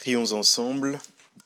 Prions ensemble.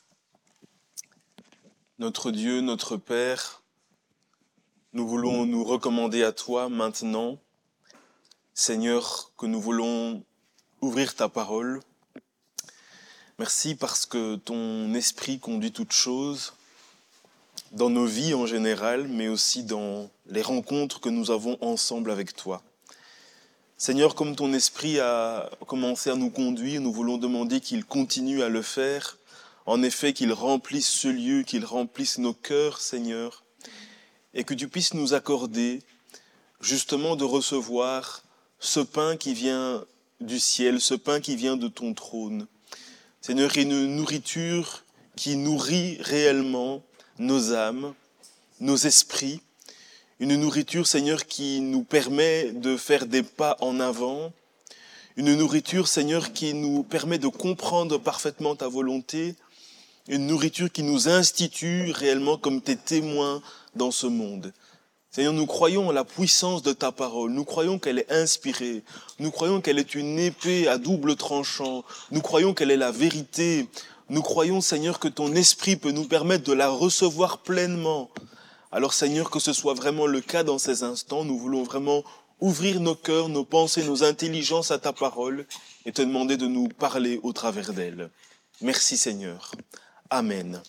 Notre Dieu, notre Père, nous voulons nous recommander à toi maintenant. Seigneur, que nous voulons ouvrir ta parole. Merci parce que ton esprit conduit toutes choses, dans nos vies en général, mais aussi dans les rencontres que nous avons ensemble avec toi. Seigneur, comme ton esprit a commencé à nous conduire, nous voulons demander qu'il continue à le faire. En effet, qu'il remplisse ce lieu, qu'il remplisse nos cœurs, Seigneur, et que tu puisses nous accorder justement de recevoir ce pain qui vient du ciel, ce pain qui vient de ton trône. Seigneur, une nourriture qui nourrit réellement nos âmes, nos esprits, une nourriture, Seigneur, qui nous permet de faire des pas en avant, une nourriture, Seigneur, qui nous permet de comprendre parfaitement ta volonté, une nourriture qui nous institue réellement comme tes témoins dans ce monde. Seigneur, nous croyons en la puissance de ta parole, nous croyons qu'elle est inspirée, nous croyons qu'elle est une épée à double tranchant, nous croyons qu'elle est la vérité, nous croyons, Seigneur, que ton esprit peut nous permettre de la recevoir pleinement. Alors, Seigneur, que ce soit vraiment le cas dans ces instants, nous voulons vraiment ouvrir nos cœurs, nos pensées, nos intelligences à ta parole et te demander de nous parler au travers d'elle. Merci, Seigneur. Amen.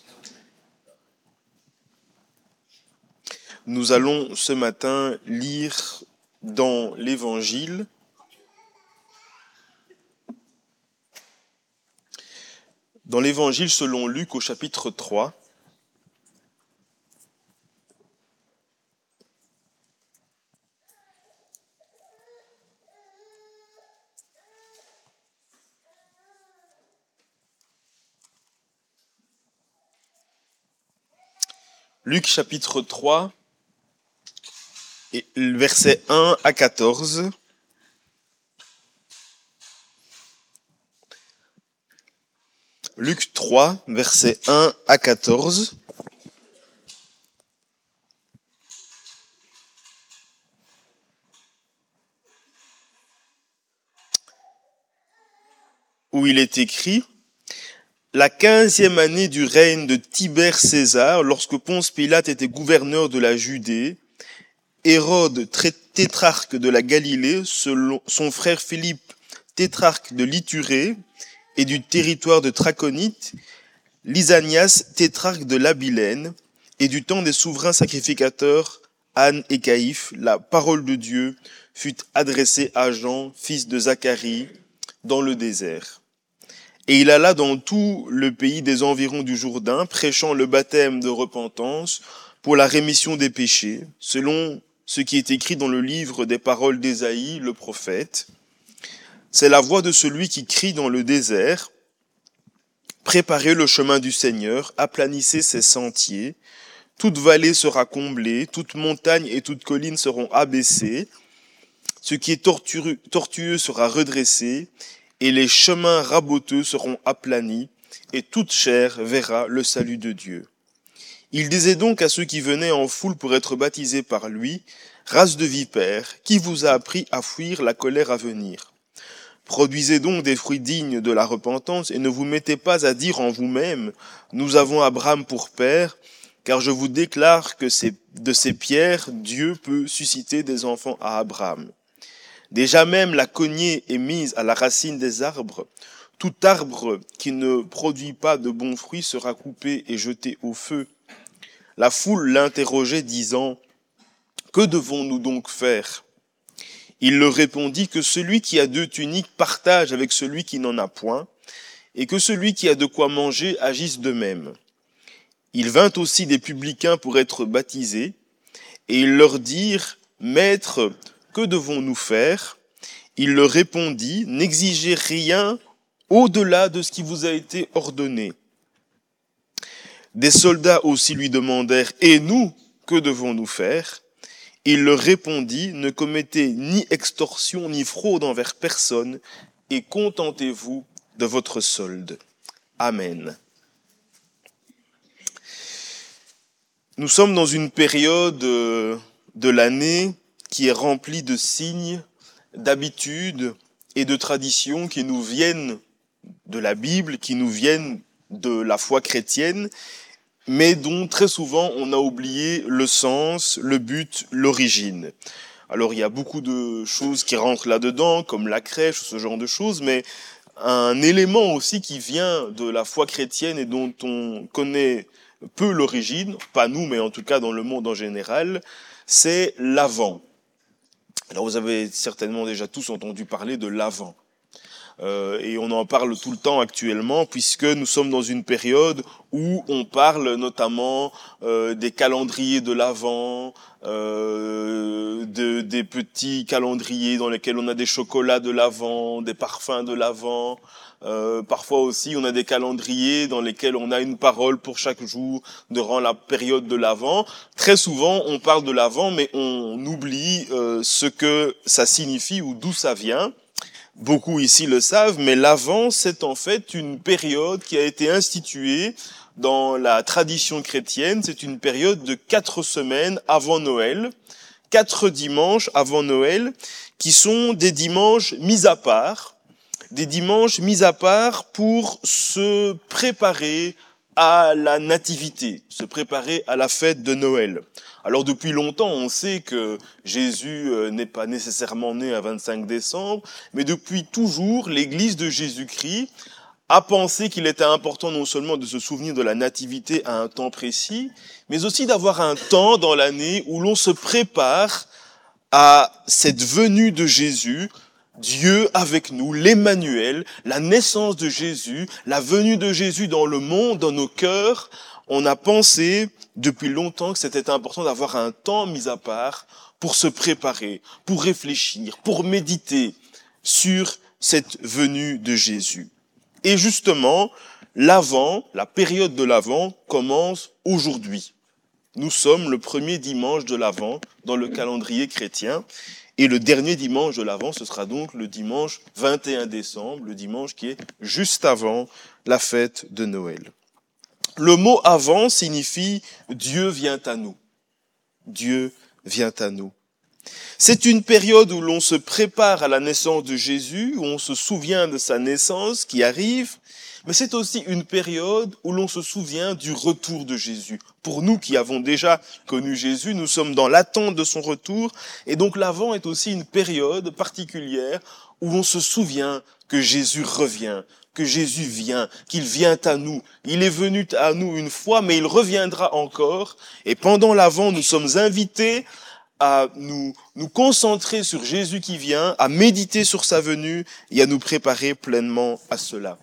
Nous allons ce matin lire dans l'Évangile selon Luc au chapitre 3. Luc chapitre 3, et versets 1 à 14. Luc 3, versets 1 à 14. Où il est écrit: la 15e année du règne de Tibère César, lorsque Ponce Pilate était gouverneur de la Judée, Hérode, tétrarque de la Galilée, son frère Philippe, tétrarque de l'Iturée et du territoire de Traconite, Lysanias, tétrarque de l'Abilène, et du temps des souverains sacrificateurs, Anne et Caïphe, la parole de Dieu fut adressée à Jean, fils de Zacharie, dans le désert. Et il alla dans tout le pays des environs du Jourdain, prêchant le baptême de repentance pour la rémission des péchés, selon ce qui est écrit dans le livre des paroles d'Ésaïe, le prophète. C'est la voix de celui qui crie dans le désert: préparez le chemin du Seigneur, aplanissez ses sentiers. Toute vallée sera comblée, toute montagne et toute colline seront abaissées. Ce qui est tortueux sera redressé, et les chemins raboteux seront aplanis, et toute chair verra le salut de Dieu. Il disait donc à ceux qui venaient en foule pour être baptisés par lui: race de vipères, qui vous a appris à fuir la colère à venir? Produisez donc des fruits dignes de la repentance, et ne vous mettez pas à dire en vous-même: nous avons Abraham pour père, car je vous déclare que de ces pierres, Dieu peut susciter des enfants à Abraham. Déjà même la cognée est mise à la racine des arbres. Tout arbre qui ne produit pas de bons fruits sera coupé et jeté au feu. La foule l'interrogeait, disant: que devons-nous donc faire? Il leur répondit que celui qui a 2 tuniques partage avec celui qui n'en a point, et que celui qui a de quoi manger agisse de même. Il vint aussi des publicains pour être baptisés, et ils leur dirent: Maître, que devons-nous faire? Il leur répondit: n'exigez rien au-delà de ce qui vous a été ordonné. Des soldats aussi lui demandèrent: et nous, que devons-nous faire? Il leur répondit: ne commettez ni extorsion ni fraude envers personne, et contentez-vous de votre solde. Amen. Nous sommes dans une période de l'année qui est remplie de signes, d'habitudes et de traditions qui nous viennent de la Bible, qui nous viennent de la foi chrétienne, mais dont très souvent on a oublié le sens, le but, l'origine. Alors il y a beaucoup de choses qui rentrent là-dedans, comme la crèche, ce genre de choses, mais un élément aussi qui vient de la foi chrétienne et dont on connaît peu l'origine, pas nous, mais en tout cas dans le monde en général, c'est l'Avent. Alors vous avez certainement déjà tous entendu parler de l'Avent. Et on en parle tout le temps actuellement, puisque nous sommes dans une période où on parle notamment des calendriers de l'Avent, des petits calendriers dans lesquels on a des chocolats de l'Avent, des parfums de l'Avent. Parfois aussi, on a des calendriers dans lesquels on a une parole pour chaque jour durant la période de l'Avent. Très souvent, on parle de l'Avent, mais on oublie ce que ça signifie ou d'où ça vient. Beaucoup ici le savent, mais l'Avent, c'est en fait une période qui a été instituée dans la tradition chrétienne. C'est une période de 4 semaines avant Noël, 4 dimanches avant Noël, qui sont des dimanches mis à part, pour se préparer à la nativité, se préparer à la fête de Noël. Alors depuis longtemps, on sait que Jésus n'est pas nécessairement né à 25 décembre, mais depuis toujours, l'Église de Jésus-Christ a pensé qu'il était important non seulement de se souvenir de la nativité à un temps précis, mais aussi d'avoir un temps dans l'année où l'on se prépare à cette venue de Jésus, Dieu avec nous, l'Emmanuel, la naissance de Jésus, la venue de Jésus dans le monde, dans nos cœurs. On a pensé depuis longtemps que c'était important d'avoir un temps mis à part pour se préparer, pour réfléchir, pour méditer sur cette venue de Jésus. Et justement, l'Avent, la période de l'Avent commence aujourd'hui. Nous sommes le premier dimanche de l'Avent dans le calendrier chrétien. Et le dernier dimanche de l'Avent, ce sera donc le dimanche 21 décembre, le dimanche qui est juste avant la fête de Noël. Le mot Avent signifie Dieu vient à nous. Dieu vient à nous. C'est une période où l'on se prépare à la naissance de Jésus, où on se souvient de sa naissance qui arrive, mais c'est aussi une période où l'on se souvient du retour de Jésus. Pour nous qui avons déjà connu Jésus, nous sommes dans l'attente de son retour, et donc l'Avent est aussi une période particulière où on se souvient que Jésus revient, que Jésus vient, qu'il vient à nous. Il est venu à nous une fois, mais il reviendra encore, et pendant l'Avent, nous sommes invités à nous concentrer sur Jésus qui vient, à méditer sur sa venue et à nous préparer pleinement à cela.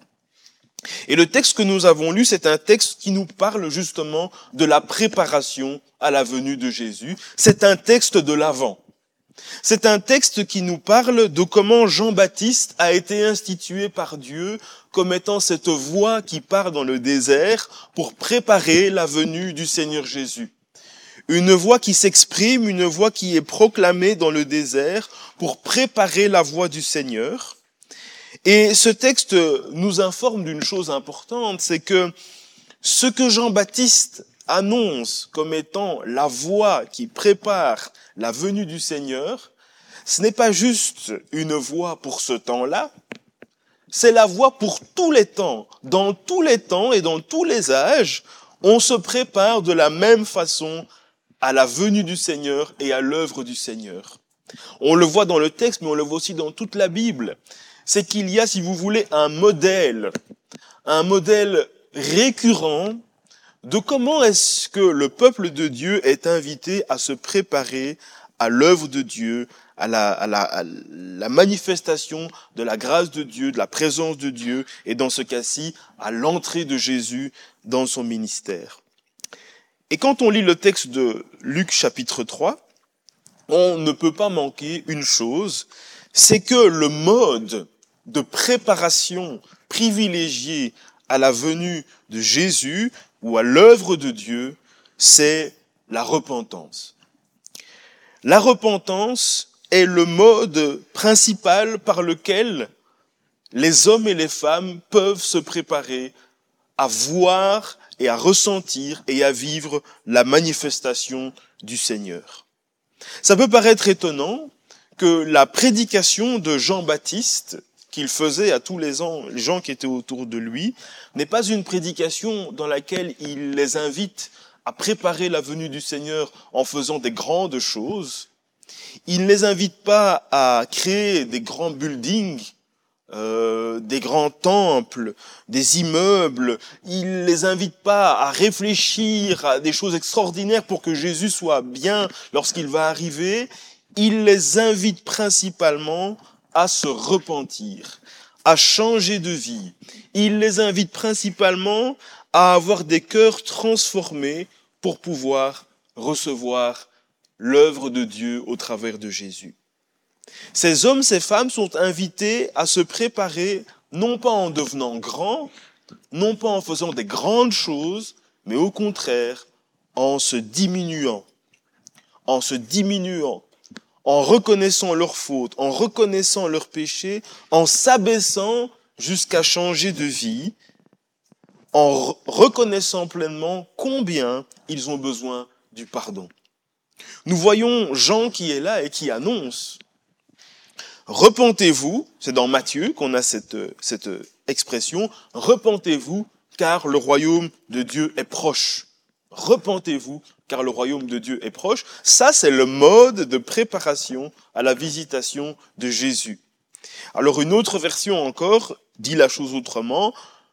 Et le texte que nous avons lu, c'est un texte qui nous parle justement de la préparation à la venue de Jésus. C'est un texte de l'Avent. C'est un texte qui nous parle de comment Jean-Baptiste a été institué par Dieu comme étant cette voie qui part dans le désert pour préparer la venue du Seigneur Jésus. Une voix qui s'exprime, une voix qui est proclamée dans le désert pour préparer la voie du Seigneur. Et ce texte nous informe d'une chose importante, c'est que ce que Jean-Baptiste annonce comme étant la voie qui prépare la venue du Seigneur, ce n'est pas juste une voie pour ce temps-là, c'est la voie pour tous les temps. Dans tous les temps et dans tous les âges, on se prépare de la même façon à la venue du Seigneur et à l'œuvre du Seigneur. On le voit dans le texte, mais on le voit aussi dans toute la Bible. C'est qu'il y a, si vous voulez, un modèle récurrent de comment est-ce que le peuple de Dieu est invité à se préparer à l'œuvre de Dieu, à la manifestation de la grâce de Dieu, de la présence de Dieu, et dans ce cas-ci, à l'entrée de Jésus dans son ministère. Et quand on lit le texte de Luc chapitre 3, on ne peut pas manquer une chose, c'est que le mode de préparation privilégié à la venue de Jésus ou à l'œuvre de Dieu, c'est la repentance. La repentance est le mode principal par lequel les hommes et les femmes peuvent se préparer à voir et à ressentir et à vivre la manifestation du Seigneur. Ça peut paraître étonnant que la prédication de Jean-Baptiste, qu'il faisait à tous les gens qui étaient autour de lui n'est pas une prédication dans laquelle il les invite à préparer la venue du Seigneur en faisant des grandes choses. Il ne les invite pas à créer des grands buildings, des grands temples, des immeubles. Il ne les invite pas à réfléchir à des choses extraordinaires pour que Jésus soit bien lorsqu'il va arriver. Il les invite principalement à se repentir, à changer de vie. Il les invite principalement à avoir des cœurs transformés pour pouvoir recevoir l'œuvre de Dieu au travers de Jésus. Ces hommes, ces femmes sont invités à se préparer, non pas en devenant grands, non pas en faisant des grandes choses, mais au contraire, en se diminuant, en reconnaissant leurs fautes, en reconnaissant leurs péchés, en s'abaissant jusqu'à changer de vie, en reconnaissant pleinement combien ils ont besoin du pardon. Nous voyons Jean qui est là et qui annonce « Repentez-vous », c'est dans Matthieu qu'on a cette expression, « Repentez-vous car le royaume de Dieu est proche ». Repentez-vous car le royaume de Dieu est proche. Ça, c'est le mode de préparation à la visitation de Jésus. Alors une autre version encore dit la chose autrement.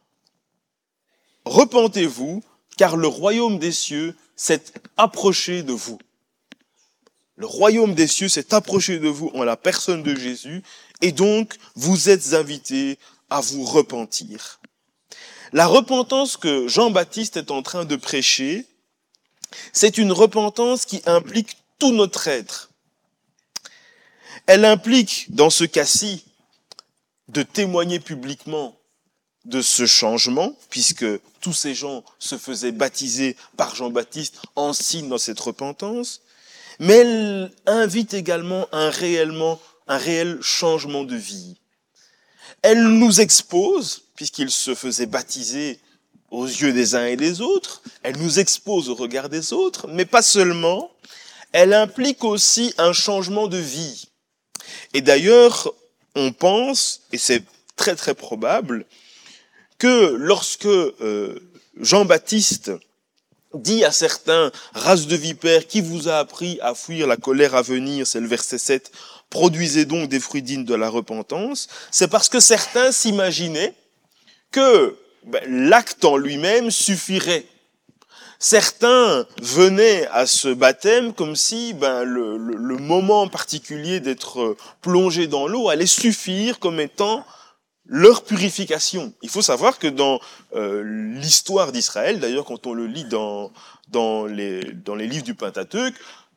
Repentez-vous car le royaume des cieux s'est approché de vous. Le royaume des cieux s'est approché de vous en la personne de Jésus et donc vous êtes invités à vous repentir. La repentance que Jean-Baptiste est en train de prêcher, c'est une repentance qui implique tout notre être. Elle implique, dans ce cas-ci, de témoigner publiquement de ce changement, puisque tous ces gens se faisaient baptiser par Jean-Baptiste en signe dans cette repentance, mais elle invite également un réel changement de vie. Elle nous expose, puisqu'il se faisait baptiser aux yeux des uns et des autres, elle nous expose au regard des autres, mais pas seulement, elle implique aussi un changement de vie. Et d'ailleurs, on pense, et c'est très très probable, que lorsque Jean-Baptiste dit à certains races de vipères, qui vous a appris à fuir la colère à venir, c'est le verset 7, produisez donc des fruits dignes de la repentance, c'est parce que certains s'imaginaient que l'acte en lui-même suffirait. Certains venaient à ce baptême comme si le moment particulier d'être plongé dans l'eau allait suffire comme étant leur purification. Il faut savoir que dans l'histoire d'Israël, d'ailleurs quand on le lit dans les livres du Pentateuque,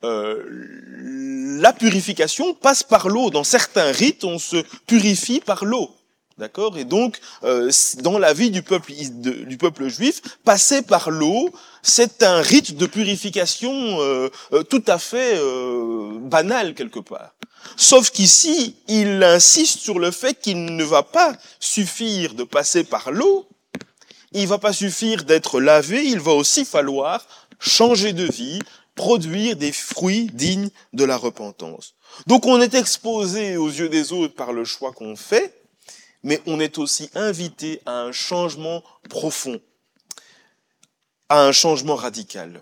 la purification passe par l'eau. Dans certains rites, on se purifie par l'eau. D'accord ? Et donc, dans la vie du peuple juif, passer par l'eau, c'est un rite de purification tout à fait banal quelque part. Sauf qu'ici, il insiste sur le fait qu'il ne va pas suffire de passer par l'eau, il va pas suffire d'être lavé, il va aussi falloir changer de vie, produire des fruits dignes de la repentance. Donc on est exposé aux yeux des autres par le choix qu'on fait, mais on est aussi invité à un changement profond, à un changement radical.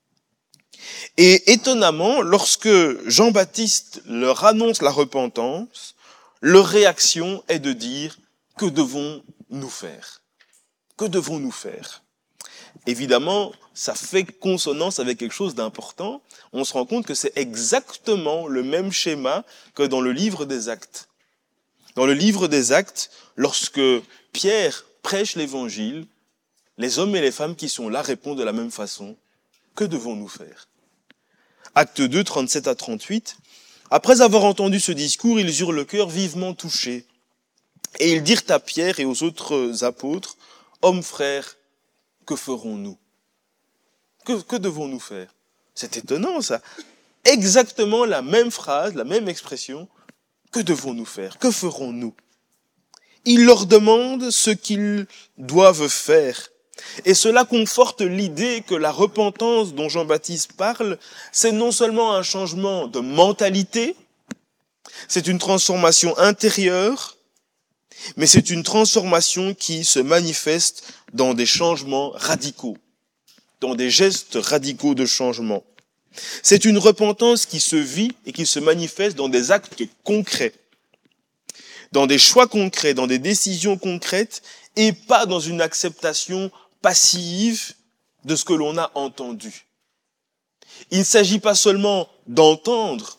Et étonnamment, lorsque Jean-Baptiste leur annonce la repentance, leur réaction est de dire « Que devons-nous faire ?» Que devons-nous faire ? Évidemment, ça fait consonance avec quelque chose d'important. On se rend compte que c'est exactement le même schéma que dans le livre des Actes. Dans le livre des Actes, lorsque Pierre prêche l'évangile, les hommes et les femmes qui sont là répondent de la même façon. Que devons-nous faire ? Acte 2, 37 à 38. Après avoir entendu ce discours, ils eurent le cœur vivement touché. Et ils dirent à Pierre et aux autres apôtres, « Hommes frères, que ferons-nous ? Que devons-nous faire ?» C'est étonnant ça. Exactement la même phrase, la même expression. Que devons-nous faire ? Que ferons-nous ? Il leur demande ce qu'ils doivent faire. Et cela conforte l'idée que la repentance dont Jean-Baptiste parle, c'est non seulement un changement de mentalité, c'est une transformation intérieure, mais c'est une transformation qui se manifeste dans des changements radicaux, dans des gestes radicaux de changement. C'est une repentance qui se vit et qui se manifeste dans des actes concrets, dans des choix concrets, dans des décisions concrètes, et pas dans une acceptation passive de ce que l'on a entendu. Il ne s'agit pas seulement d'entendre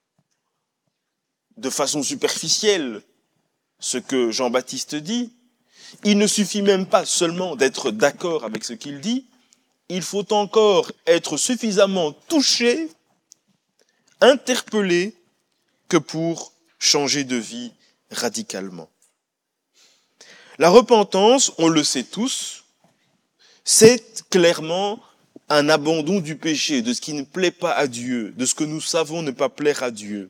de façon superficielle ce que Jean-Baptiste dit. Il ne suffit même pas seulement d'être d'accord avec ce qu'il dit. Il faut encore être suffisamment touché, interpellé, que pour changer de vie radicalement. La repentance, on le sait tous, c'est clairement un abandon du péché, de ce qui ne plaît pas à Dieu, de ce que nous savons ne pas plaire à Dieu.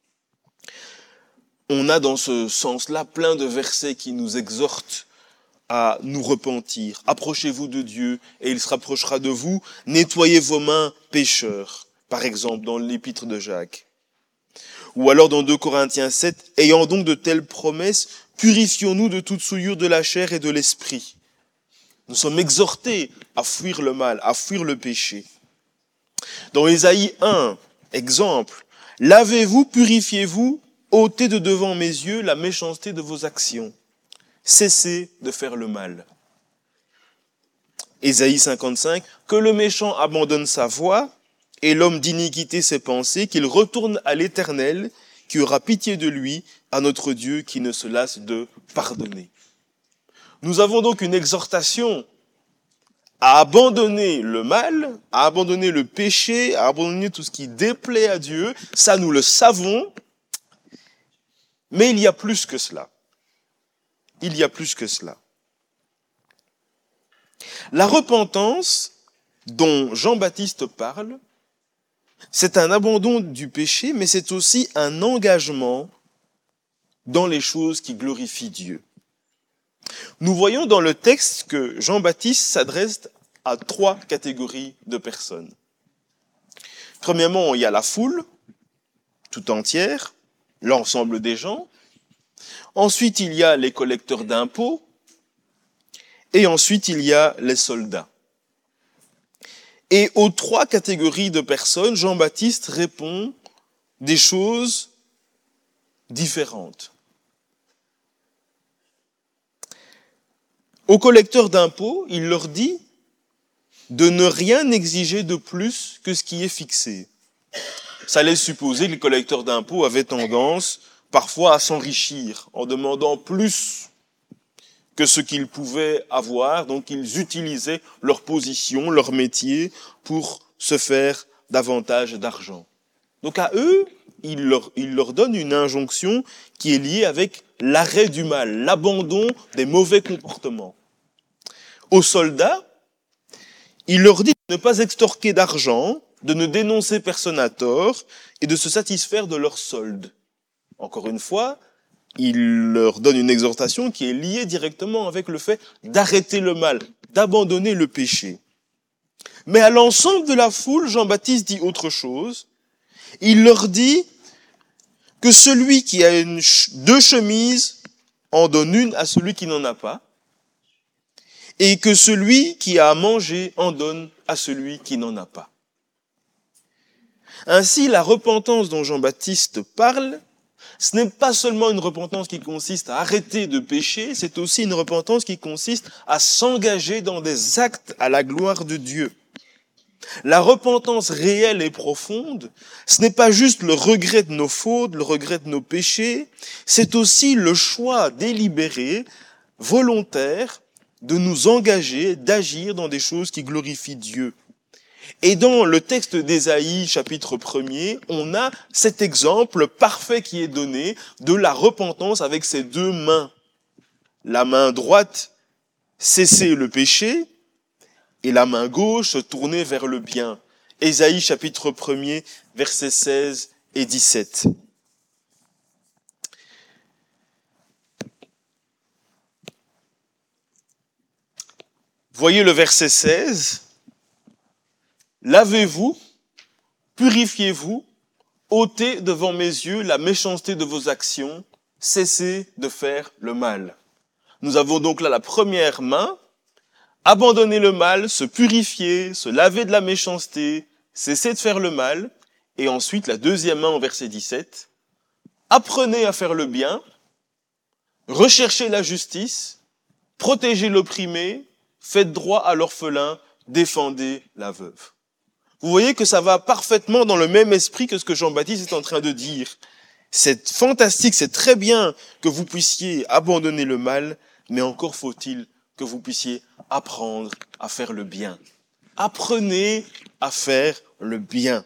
On a dans ce sens-là plein de versets qui nous exhortent à nous repentir. Approchez-vous de Dieu et il se rapprochera de vous. Nettoyez vos mains, pécheurs, par exemple dans l'épître de Jacques. Ou alors dans 2 Corinthiens 7, ayant donc de telles promesses, purifions-nous de toute souillure de la chair et de l'esprit. Nous sommes exhortés à fuir le mal, à fuir le péché. Dans Ésaïe 1, exemple, lavez-vous, purifiez-vous, ôtez de devant mes yeux la méchanceté de vos actions. Cessez de faire le mal. Ésaïe 55, que le méchant abandonne sa voie et l'homme d'iniquité ses pensées, qu'il retourne à l'Éternel, qui aura pitié de lui, à notre Dieu qui ne se lasse de pardonner. Nous avons donc une exhortation à abandonner le mal, à abandonner le péché, à abandonner tout ce qui déplaît à Dieu. Ça, nous le savons, mais il y a plus que cela. Il y a plus que cela. La repentance dont Jean-Baptiste parle, c'est un abandon du péché, mais c'est aussi un engagement dans les choses qui glorifient Dieu. Nous voyons dans le texte que Jean-Baptiste s'adresse à 3 catégories de personnes. Premièrement, il y a la foule, tout entière, l'ensemble des gens. Ensuite, il y a les collecteurs d'impôts. Et ensuite, il y a les soldats. Et aux 3 catégories de personnes, Jean-Baptiste répond des choses différentes. Aux collecteurs d'impôts, il leur dit de ne rien exiger de plus que ce qui est fixé. Ça laisse supposer que les collecteurs d'impôts avaient tendance parfois à s'enrichir en demandant plus que ce qu'ils pouvaient avoir. Donc ils utilisaient leur position, leur métier pour se faire davantage d'argent. Donc à eux, il leur donne une injonction qui est liée avec l'arrêt du mal, l'abandon des mauvais comportements. Aux soldats, il leur dit de ne pas extorquer d'argent, de ne dénoncer personne à tort et de se satisfaire de leur solde. Encore une fois, il leur donne une exhortation qui est liée directement avec le fait d'arrêter le mal, d'abandonner le péché. Mais à l'ensemble de la foule, Jean-Baptiste dit autre chose. Il leur dit que celui qui a 2 chemises en donne une à celui qui n'en a pas, et que celui qui a à manger en donne à celui qui n'en a pas. Ainsi, la repentance dont Jean-Baptiste parle, ce n'est pas seulement une repentance qui consiste à arrêter de pécher, c'est aussi une repentance qui consiste à s'engager dans des actes à la gloire de Dieu. La repentance réelle et profonde, ce n'est pas juste le regret de nos fautes, le regret de nos péchés, c'est aussi le choix délibéré, volontaire, de nous engager, d'agir dans des choses qui glorifient Dieu. Et dans le texte d'Ésaïe, chapitre 1er, on a cet exemple parfait qui est donné de la repentance avec ses 2 mains. La main droite, cesser le péché, et la main gauche, tourner vers le bien. Ésaïe, chapitre 1er, versets 16 et 17. Voyez le verset 16. Lavez-vous, purifiez-vous, ôtez devant mes yeux la méchanceté de vos actions, cesser de faire le mal. Nous avons donc là la première main, abandonner le mal, se purifier, se laver de la méchanceté, cesser de faire le mal. Et ensuite, la deuxième main en verset 17, apprenez à faire le bien, recherchez la justice, protégez l'opprimé, faites droit à l'orphelin, défendez la veuve. Vous voyez que ça va parfaitement dans le même esprit que ce que Jean-Baptiste est en train de dire. C'est fantastique, c'est très bien que vous puissiez abandonner le mal, mais encore faut-il que vous puissiez apprendre à faire le bien. Apprenez à faire le bien.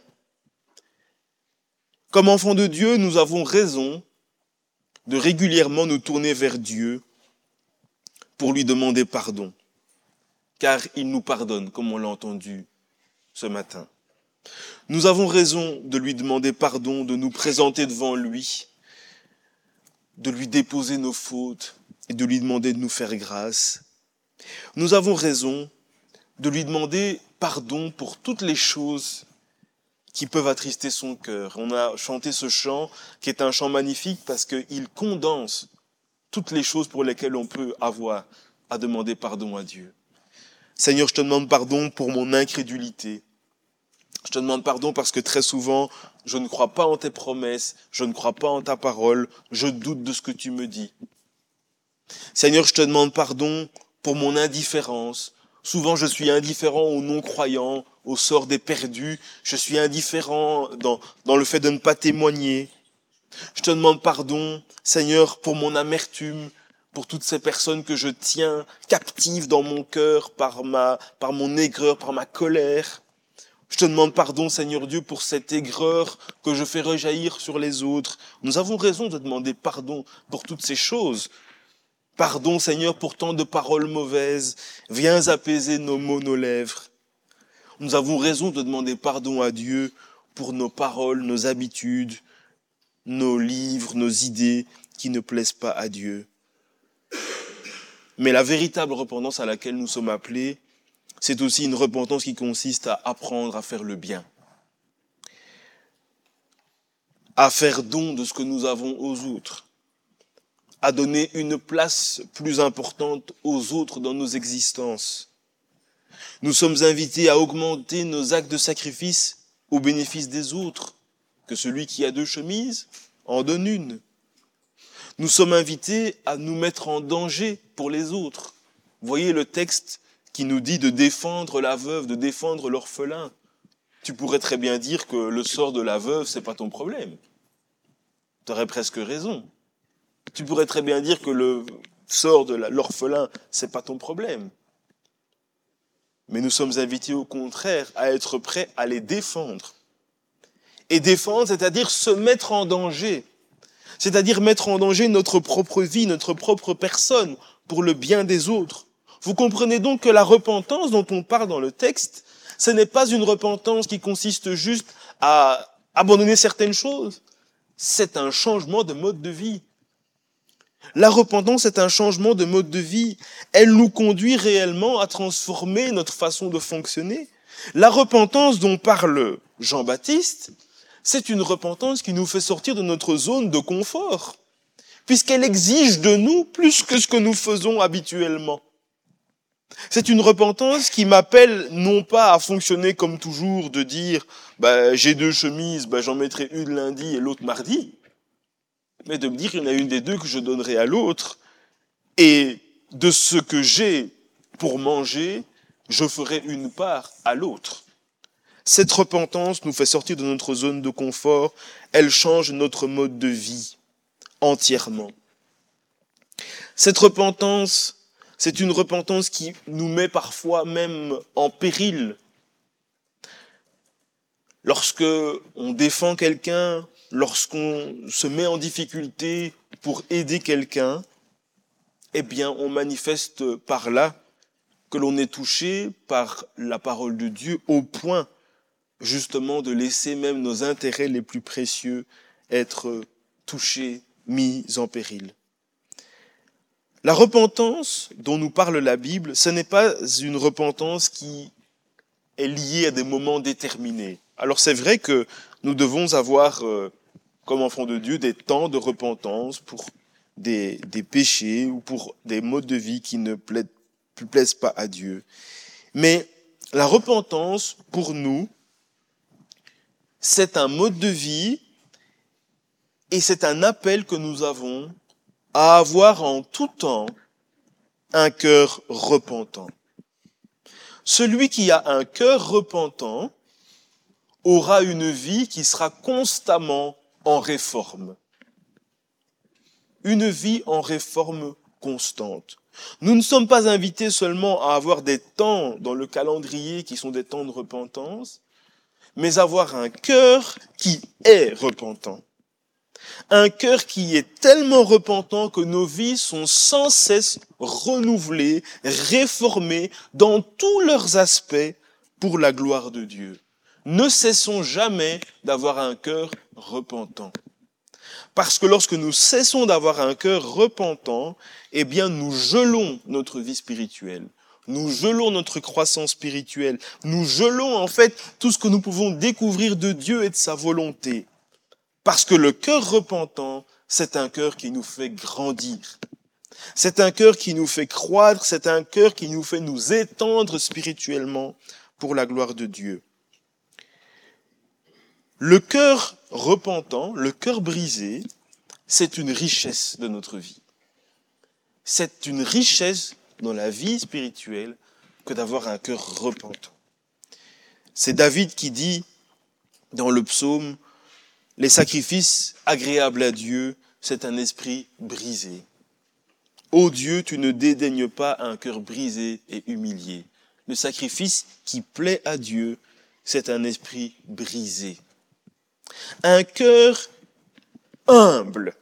Comme enfants de Dieu, nous avons raison de régulièrement nous tourner vers Dieu pour lui demander pardon, car il nous pardonne, comme on l'a entendu ce matin. Nous avons raison de lui demander pardon, de nous présenter devant lui, de lui déposer nos fautes et de lui demander de nous faire grâce. Nous avons raison de lui demander pardon pour toutes les choses qui peuvent attrister son cœur. On a chanté ce chant qui est un chant magnifique parce qu'il condense toutes les choses pour lesquelles on peut avoir à demander pardon à Dieu. Seigneur, je te demande pardon pour mon incrédulité. Je te demande pardon parce que très souvent, je ne crois pas en tes promesses, je ne crois pas en ta parole, je doute de ce que tu me dis. Seigneur, je te demande pardon pour mon indifférence. Souvent, je suis indifférent aux non-croyants, au sort des perdus. Je suis indifférent dans le fait de ne pas témoigner. Je te demande pardon, Seigneur, pour mon amertume, pour toutes ces personnes que je tiens captives dans mon cœur par mon aigreur, par ma colère. Je te demande pardon, Seigneur Dieu, pour cette aigreur que je fais rejaillir sur les autres. Nous avons raison de demander pardon pour toutes ces choses. Pardon, Seigneur, pour tant de paroles mauvaises. Viens apaiser nos mots, nos lèvres. Nous avons raison de demander pardon à Dieu pour nos paroles, nos habitudes, nos livres, nos idées qui ne plaisent pas à Dieu. Mais la véritable repentance à laquelle nous sommes appelés, c'est aussi une repentance qui consiste à apprendre à faire le bien. À faire don de ce que nous avons aux autres. À donner une place plus importante aux autres dans nos existences. Nous sommes invités à augmenter nos actes de sacrifice au bénéfice des autres, que celui qui a 2 chemises en donne une. Nous sommes invités à nous mettre en danger pour les autres. Vous voyez le texte qui nous dit de défendre la veuve, de défendre l'orphelin. Tu pourrais très bien dire que le sort de la veuve, c'est pas ton problème. Tu aurais presque raison. Tu pourrais très bien dire que le sort de l'orphelin, c'est pas ton problème. Mais nous sommes invités au contraire à être prêts à les défendre. Et défendre, c'est-à-dire se mettre en danger. C'est-à-dire mettre en danger notre propre vie, notre propre personne, pour le bien des autres. Vous comprenez donc que la repentance dont on parle dans le texte, ce n'est pas une repentance qui consiste juste à abandonner certaines choses. C'est un changement de mode de vie. La repentance est un changement de mode de vie. Elle nous conduit réellement à transformer notre façon de fonctionner. La repentance dont parle Jean-Baptiste, c'est une repentance qui nous fait sortir de notre zone de confort, puisqu'elle exige de nous plus que ce que nous faisons habituellement. C'est une repentance qui m'appelle non pas à fonctionner comme toujours, de dire j'ai 2 chemises, j'en mettrai une lundi et l'autre mardi, mais de me dire qu'il y en a une des 2 que je donnerai à l'autre, et de ce que j'ai pour manger, je ferai une part à l'autre. Cette repentance nous fait sortir de notre zone de confort, elle change notre mode de vie entièrement. Cette repentance, c'est une repentance qui nous met parfois même en péril. Lorsque on défend quelqu'un, lorsqu'on se met en difficulté pour aider quelqu'un, eh bien, on manifeste par là que l'on est touché par la parole de Dieu au point, justement, de laisser même nos intérêts les plus précieux être touchés, mis en péril. La repentance dont nous parle la Bible, ce n'est pas une repentance qui est liée à des moments déterminés. Alors c'est vrai que nous devons avoir, comme enfants de Dieu, des temps de repentance pour des péchés ou pour des modes de vie qui ne plaisent pas à Dieu. Mais la repentance, pour nous, c'est un mode de vie et c'est un appel que nous avons à avoir en tout temps un cœur repentant. Celui qui a un cœur repentant aura une vie qui sera constamment en réforme. Une vie en réforme constante. Nous ne sommes pas invités seulement à avoir des temps dans le calendrier qui sont des temps de repentance, mais avoir un cœur qui est repentant. Un cœur qui est tellement repentant que nos vies sont sans cesse renouvelées, réformées dans tous leurs aspects pour la gloire de Dieu. Ne cessons jamais d'avoir un cœur repentant. Parce que lorsque nous cessons d'avoir un cœur repentant, eh bien, nous gelons notre vie spirituelle. Nous gelons notre croissance spirituelle. Nous gelons, en fait, tout ce que nous pouvons découvrir de Dieu et de sa volonté. Parce que le cœur repentant, c'est un cœur qui nous fait grandir. C'est un cœur qui nous fait croître. C'est un cœur qui nous fait nous étendre spirituellement pour la gloire de Dieu. Le cœur repentant, le cœur brisé, c'est une richesse de notre vie. C'est une richesse dans la vie spirituelle que d'avoir un cœur repentant. C'est David qui dit dans le psaume, « Les sacrifices agréables à Dieu, c'est un esprit brisé. Ô Dieu, tu ne dédaignes pas un cœur brisé et humilié. Le sacrifice qui plaît à Dieu, c'est un esprit brisé. » Un cœur humble,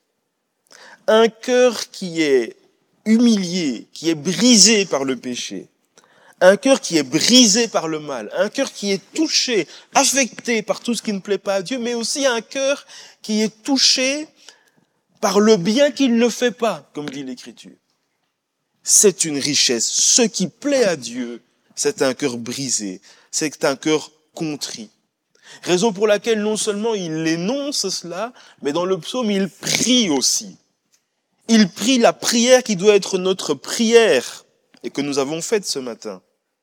un cœur qui est humilié, qui est brisé par le péché, un cœur qui est brisé par le mal, un cœur qui est touché, affecté par tout ce qui ne plaît pas à Dieu, mais aussi un cœur qui est touché par le bien qu'il ne fait pas, comme dit l'Écriture. C'est une richesse. Ce qui plaît à Dieu, c'est un cœur brisé, c'est un cœur contrit. Raison pour laquelle non seulement il énonce cela, mais dans le psaume, il prie aussi. Il prie la prière qui doit être notre prière et que nous avons faite ce matin.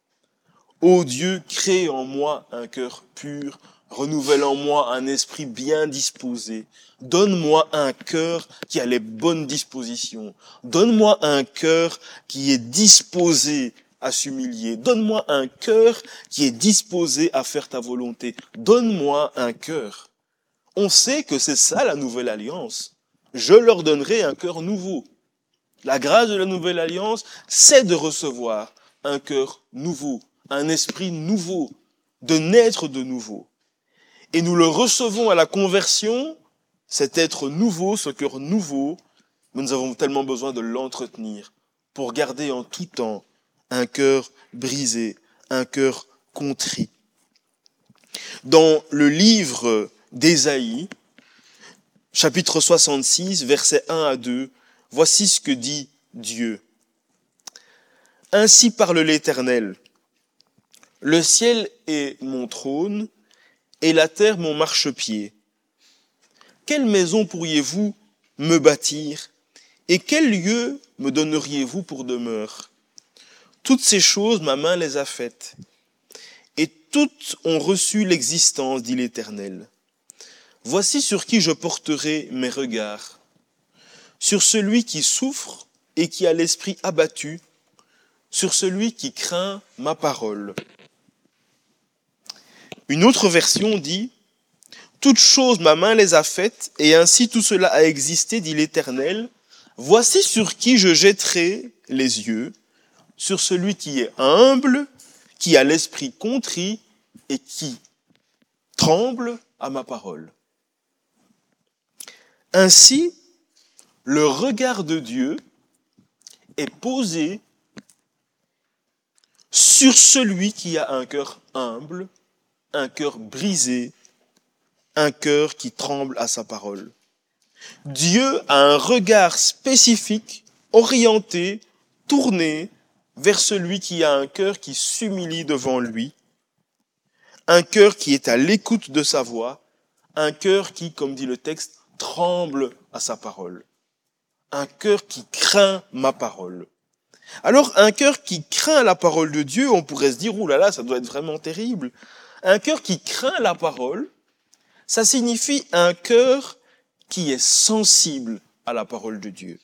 Ô Dieu, crée en moi un cœur pur, renouvelle en moi un esprit bien disposé. Donne-moi un cœur qui a les bonnes dispositions. Donne-moi un cœur qui est disposé à s'humilier. Donne-moi un cœur qui est disposé à faire ta volonté. Donne-moi un cœur. On sait que c'est ça la nouvelle alliance. Je leur donnerai un cœur nouveau. La grâce de la nouvelle alliance, c'est de recevoir un cœur nouveau, un esprit nouveau, de naître de nouveau. Et nous le recevons à la conversion, cet être nouveau, ce cœur nouveau, mais nous avons tellement besoin de l'entretenir pour garder en tout temps un cœur brisé, un cœur contrit. Dans le livre d'Ésaïe, chapitre 66, versets 1 à 2, voici ce que dit Dieu. Ainsi parle l'Éternel. Le ciel est mon trône et la terre mon marchepied. Quelle maison pourriez-vous me bâtir et quel lieu me donneriez-vous pour demeure? Toutes ces choses, ma main les a faites, et toutes ont reçu l'existence, dit l'Éternel. Voici sur qui je porterai mes regards, sur celui qui souffre et qui a l'esprit abattu, sur celui qui craint ma parole. Une autre version dit, toutes choses ma main les a faites, et ainsi tout cela a existé, dit l'Éternel. Voici sur qui je jetterai les yeux, sur celui qui est humble, qui a l'esprit contrit et qui tremble à ma parole. Ainsi, le regard de Dieu est posé sur celui qui a un cœur humble, un cœur brisé, un cœur qui tremble à sa parole. Dieu a un regard spécifique, orienté, tourné vers celui qui a un cœur qui s'humilie devant lui, un cœur qui est à l'écoute de sa voix, un cœur qui, comme dit le texte, tremble à sa parole. un cœur qui craint ma parole. Alors, un cœur qui craint la parole de Dieu, on pourrait se dire, ouh là là, ça doit être vraiment terrible. Un cœur qui craint la parole, ça signifie un cœur qui est sensible à la parole de Dieu.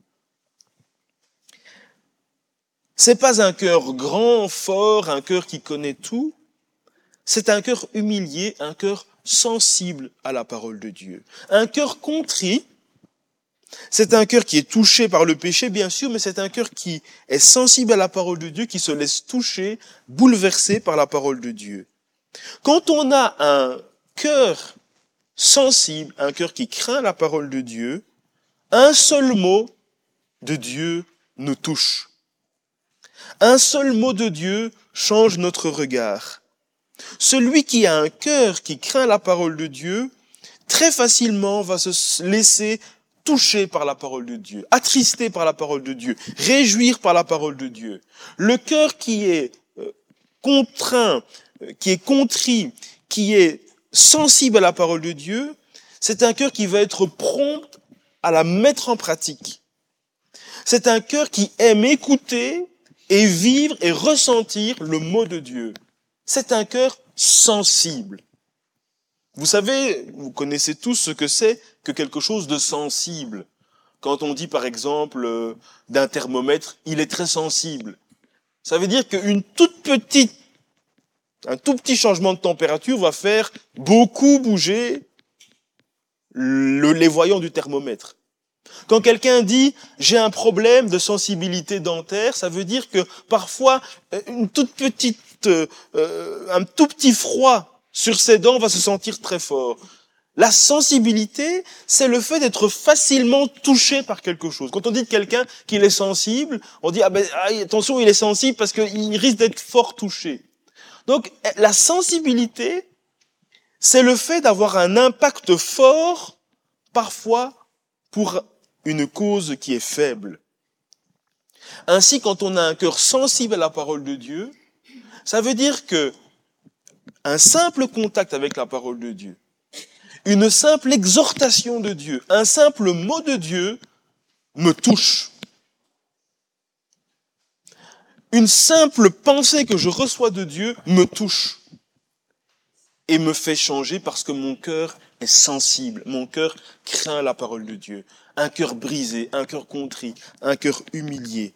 C'est pas un cœur grand, fort, un cœur qui connaît tout. C'est un cœur humilié, un cœur sensible à la parole de Dieu. Un cœur contrit, c'est un cœur qui est touché par le péché, bien sûr, mais c'est un cœur qui est sensible à la parole de Dieu, qui se laisse toucher, bouleverser par la parole de Dieu. Quand on a un cœur sensible, un cœur qui craint la parole de Dieu, un seul mot de Dieu nous touche. Un seul mot de Dieu change notre regard. Celui qui a un cœur qui craint la parole de Dieu, très facilement va se laisser toucher par la parole de Dieu, attristé par la parole de Dieu, réjouir par la parole de Dieu. Le cœur qui est contraint, qui est contrit, qui est sensible à la parole de Dieu, c'est un cœur qui va être prompt à la mettre en pratique. C'est un cœur qui aime écouter et vivre et ressentir le mot de Dieu. C'est un cœur sensible. Vous savez, vous connaissez tous ce que c'est que quelque chose de sensible. Quand on dit par exemple d'un thermomètre, il est très sensible. Ça veut dire un tout petit changement de température va faire beaucoup bouger les voyants du thermomètre. Quand quelqu'un dit « j'ai un problème de sensibilité dentaire », ça veut dire que parfois un tout petit froid sur ses dents va se sentir très fort. La sensibilité, c'est le fait d'être facilement touché par quelque chose. Quand on dit de quelqu'un qu'il est sensible, on dit attention, il est sensible parce qu'il risque d'être fort touché. Donc la sensibilité, c'est le fait d'avoir un impact fort, parfois pour une cause qui est faible. Ainsi, quand on a un cœur sensible à la parole de Dieu, ça veut dire que un simple contact avec la parole de Dieu, une simple exhortation de Dieu, un simple mot de Dieu me touche. Une simple pensée que je reçois de Dieu me touche et me fait changer parce que mon cœur est sensible, mon cœur craint la parole de Dieu. Un cœur brisé, un cœur contrit, un cœur humilié.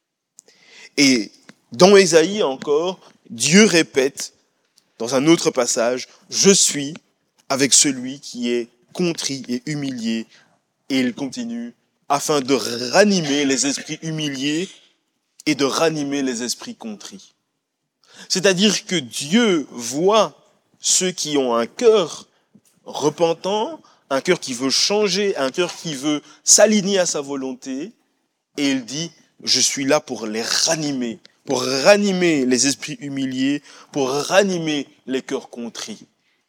Et dans Ésaïe encore, Dieu répète dans un autre passage, « Je suis avec celui qui est contrit et humilié. » Et il continue, afin de ranimer les esprits humiliés et de ranimer les esprits contrits. C'est-à-dire que Dieu voit ceux qui ont un cœur repentant, un cœur qui veut changer, un cœur qui veut s'aligner à sa volonté, et il dit, je suis là pour les ranimer, pour ranimer les esprits humiliés, pour ranimer les cœurs contrits.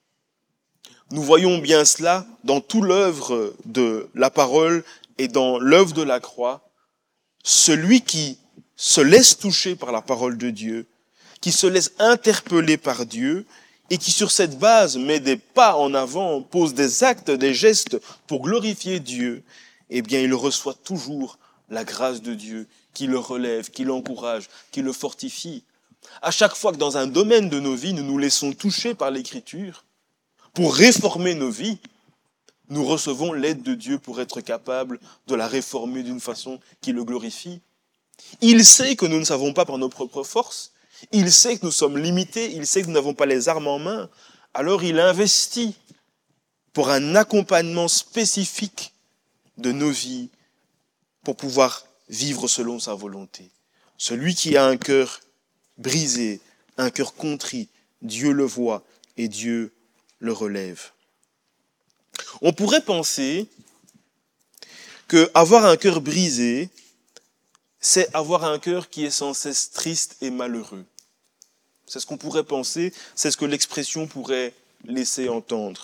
Nous voyons bien cela dans toute l'œuvre de la parole et dans l'œuvre de la croix. Celui qui se laisse toucher par la parole de Dieu, qui se laisse interpeller par Dieu, et qui sur cette base met des pas en avant, pose des actes, des gestes pour glorifier Dieu, eh bien il reçoit toujours la grâce de Dieu qui le relève, qui l'encourage, qui le fortifie. À chaque fois que dans un domaine de nos vies, nous nous laissons toucher par l'Écriture, pour réformer nos vies, nous recevons l'aide de Dieu pour être capables de la réformer d'une façon qui le glorifie. Il sait que nous ne savons pas par nos propres forces. Il sait que nous sommes limités. Il sait que nous n'avons pas les armes en main. Alors il investit pour un accompagnement spécifique de nos vies pour pouvoir vivre selon sa volonté. Celui qui a un cœur brisé, un cœur contrit, Dieu le voit et Dieu le relève. On pourrait penser que avoir un cœur brisé, c'est avoir un cœur qui est sans cesse triste et malheureux. C'est ce qu'on pourrait penser, c'est ce que l'expression pourrait laisser entendre.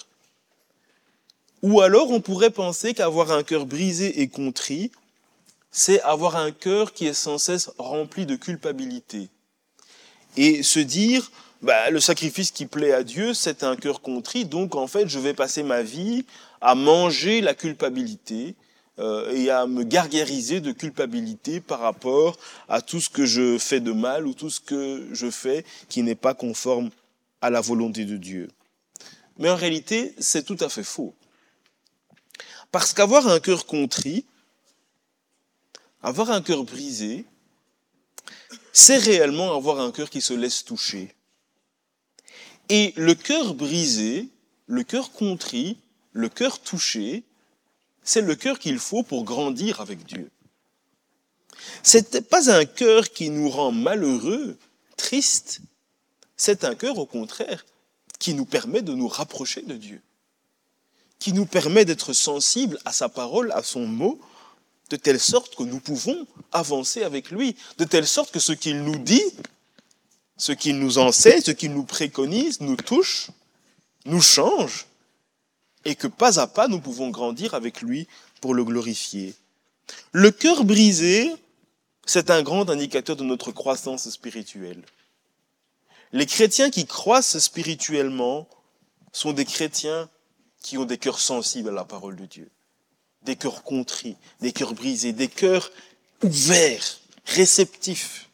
Ou alors on pourrait penser qu'avoir un cœur brisé et contrit, c'est avoir un cœur qui est sans cesse rempli de culpabilité. Et se dire, le sacrifice qui plaît à Dieu, c'est un cœur contrit, donc en fait je vais passer ma vie à manger la culpabilité, et à me gargariser de culpabilité par rapport à tout ce que je fais de mal ou tout ce que je fais qui n'est pas conforme à la volonté de Dieu. Mais en réalité, c'est tout à fait faux. Parce qu'avoir un cœur contrit, avoir un cœur brisé, c'est réellement avoir un cœur qui se laisse toucher. Et le cœur brisé, le cœur contrit, le cœur touché, c'est le cœur qu'il faut pour grandir avec Dieu. Ce n'est pas un cœur qui nous rend malheureux, triste. C'est un cœur, au contraire, qui nous permet de nous rapprocher de Dieu, qui nous permet d'être sensibles à sa parole, à son mot, de telle sorte que nous pouvons avancer avec lui, de telle sorte que ce qu'il nous dit, ce qu'il nous enseigne, ce qu'il nous préconise, nous touche, nous change, et que pas à pas, nous pouvons grandir avec lui pour le glorifier. Le cœur brisé, c'est un grand indicateur de notre croissance spirituelle. Les chrétiens qui croissent spirituellement sont des chrétiens qui ont des cœurs sensibles à la parole de Dieu, des cœurs contrits, des cœurs brisés, des cœurs ouverts, réceptifs.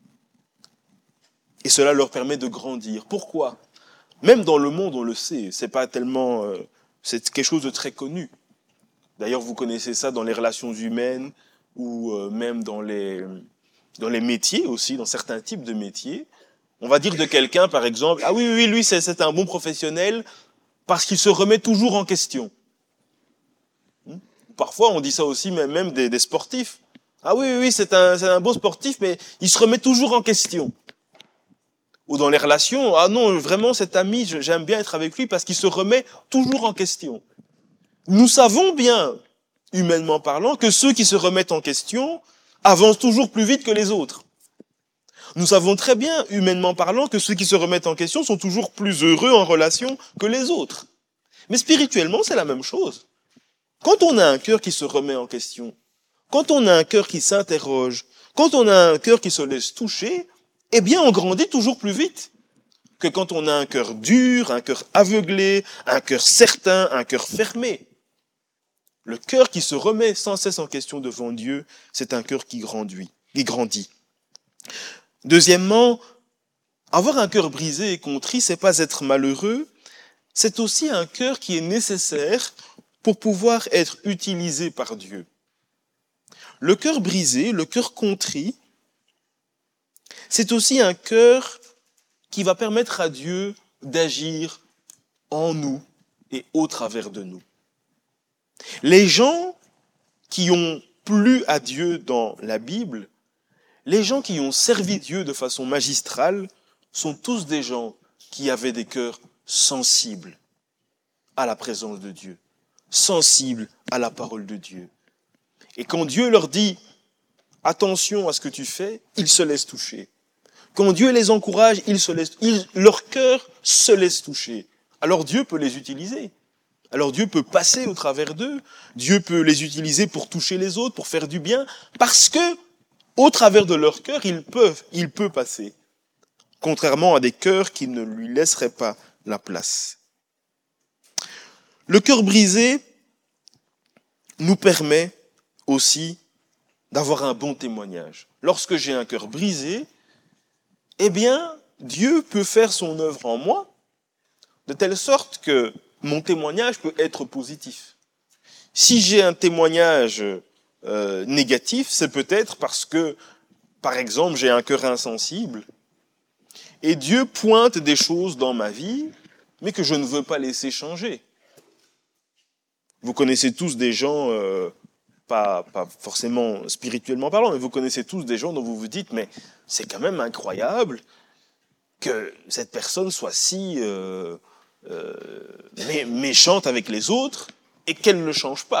Et cela leur permet de grandir. Pourquoi ? Même dans le monde, on le sait, c'est pas tellement, c'est quelque chose de très connu. D'ailleurs, vous connaissez ça dans les relations humaines ou même dans les métiers aussi, dans certains types de métiers. On va dire de quelqu'un, par exemple, ah oui, lui, c'est un bon professionnel parce qu'il se remet toujours en question. Parfois, on dit ça aussi, même des sportifs. Ah oui, c'est un bon sportif, mais il se remet toujours en question. Ou dans les relations, ah non, vraiment, cet ami, j'aime bien être avec lui parce qu'il se remet toujours en question. Nous savons bien, humainement parlant, que ceux qui se remettent en question avancent toujours plus vite que les autres. Nous savons très bien, humainement parlant, que ceux qui se remettent en question sont toujours plus heureux en relation que les autres. Mais spirituellement, c'est la même chose. Quand on a un cœur qui se remet en question, quand on a un cœur qui s'interroge, quand on a un cœur qui se laisse toucher, eh bien, on grandit toujours plus vite que quand on a un cœur dur, un cœur aveuglé, un cœur certain, un cœur fermé. Le cœur qui se remet sans cesse en question devant Dieu, c'est un cœur qui grandit. Deuxièmement, avoir un cœur brisé et contrit, c'est pas être malheureux, c'est aussi un cœur qui est nécessaire pour pouvoir être utilisé par Dieu. Le cœur brisé, le cœur contrit, c'est aussi un cœur qui va permettre à Dieu d'agir en nous et au travers de nous. Les gens qui ont plu à Dieu dans la Bible, les gens qui ont servi Dieu de façon magistrale, sont tous des gens qui avaient des cœurs sensibles à la présence de Dieu, sensibles à la parole de Dieu. Et quand Dieu leur dit « attention à ce que tu fais », ils se laissent toucher. Quand Dieu les encourage, leur cœur se laisse toucher. Alors Dieu peut les utiliser. Alors Dieu peut passer au travers d'eux. Dieu peut les utiliser pour toucher les autres, pour faire du bien, parce que au travers de leur cœur, il peut passer. Contrairement à des cœurs qui ne lui laisseraient pas la place. Le cœur brisé nous permet aussi d'avoir un bon témoignage. Lorsque j'ai un cœur brisé, eh bien, Dieu peut faire son œuvre en moi, de telle sorte que mon témoignage peut être positif. Si j'ai un témoignage négatif, c'est peut-être parce que, par exemple, j'ai un cœur insensible, et Dieu pointe des choses dans ma vie, mais que je ne veux pas laisser changer. Vous connaissez tous des gens, pas forcément spirituellement parlant, mais vous connaissez tous des gens dont vous vous dites, mais c'est quand même incroyable que cette personne soit si méchante avec les autres et qu'elle ne change pas.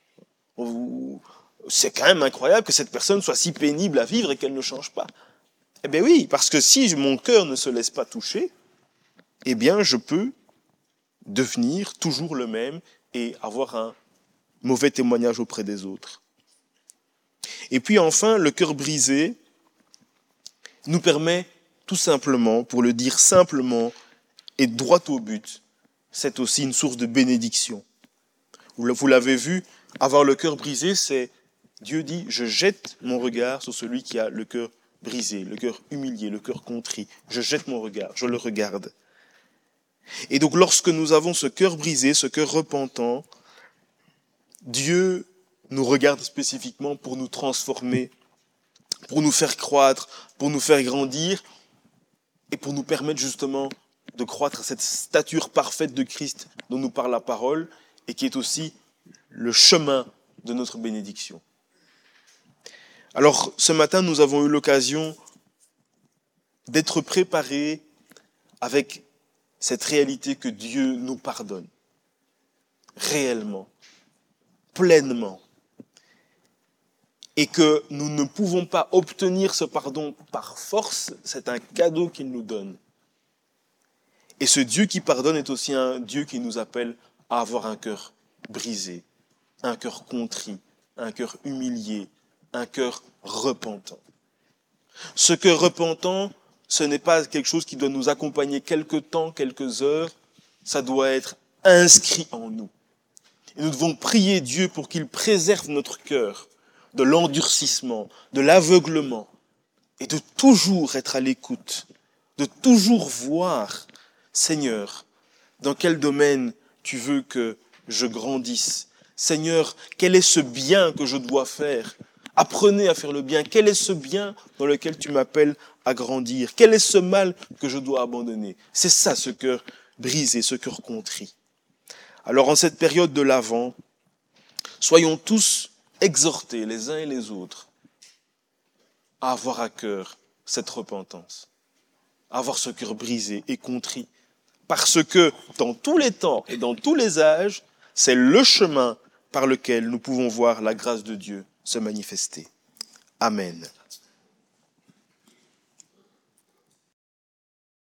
C'est quand même incroyable que cette personne soit si pénible à vivre et qu'elle ne change pas. Eh bien oui, parce que si mon cœur ne se laisse pas toucher, eh bien je peux devenir toujours le même et avoir un mauvais témoignage auprès des autres. Et puis enfin, le cœur brisé nous permet tout simplement, pour le dire simplement et droit au but, c'est aussi une source de bénédiction. Vous l'avez vu, Avoir le cœur brisé, c'est, Dieu dit, je jette mon regard sur celui qui a le cœur brisé, le cœur humilié, le cœur contrit. Je jette mon regard, je le regarde. Et donc lorsque nous avons ce cœur brisé, ce cœur repentant, Dieu nous regarde spécifiquement pour nous transformer, pour nous faire croître, pour nous faire grandir et pour nous permettre justement de croître à cette stature parfaite de Christ dont nous parle la parole et qui est aussi le chemin de notre bénédiction. Alors ce matin, nous avons eu l'occasion d'être préparés avec cette réalité que Dieu nous pardonne, réellement, pleinement, et que nous ne pouvons pas obtenir ce pardon par force, c'est un cadeau qu'il nous donne. Et ce Dieu qui pardonne est aussi un Dieu qui nous appelle à avoir un cœur brisé, un cœur contrit, un cœur humilié, un cœur repentant. Ce cœur repentant, ce n'est pas quelque chose qui doit nous accompagner quelque temps, quelques heures, ça doit être inscrit en nous. Et nous devons prier Dieu pour qu'il préserve notre cœur de l'endurcissement, de l'aveuglement, et de toujours être à l'écoute, de toujours voir, Seigneur, dans quel domaine tu veux que je grandisse. Seigneur, quel est ce bien que je dois faire? Apprenez à faire le bien. Quel est ce bien dans lequel tu m'appelles à grandir? Quel est ce mal que je dois abandonner? C'est ça, ce cœur brisé, ce cœur contrit. Alors, en cette période de l'Avent, soyons tous exhortés, les uns et les autres, à avoir à cœur cette repentance, à avoir ce cœur brisé et contrit. Parce que, dans tous les temps et dans tous les âges, c'est le chemin par lequel nous pouvons voir la grâce de Dieu se manifester. Amen.